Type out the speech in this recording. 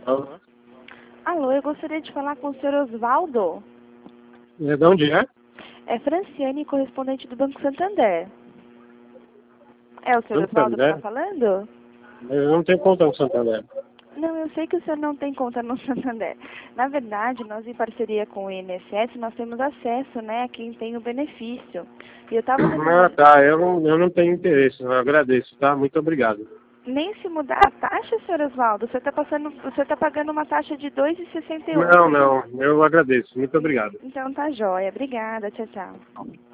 Alô? Alô, eu gostaria de falar com o senhor Osvaldo. De onde é? É Franciane, correspondente do Banco Santander. É o senhor Banco Osvaldo que está Santander? falando? Eu não tenho conta no Santander. Não, eu sei que o senhor não tem conta no Santander. Na verdade, nós em parceria com o INSS, nós temos acesso, né, a quem tem o benefício. E eu estava dando Ah, tá. Eu não tenho interesse. Eu agradeço, tá? Muito obrigado. Nem se mudar a taxa, senhor Osvaldo, você está pagando uma taxa de 2,68. Não, eu agradeço. Muito obrigado. Então tá jóia. Obrigada. Tchau, tchau.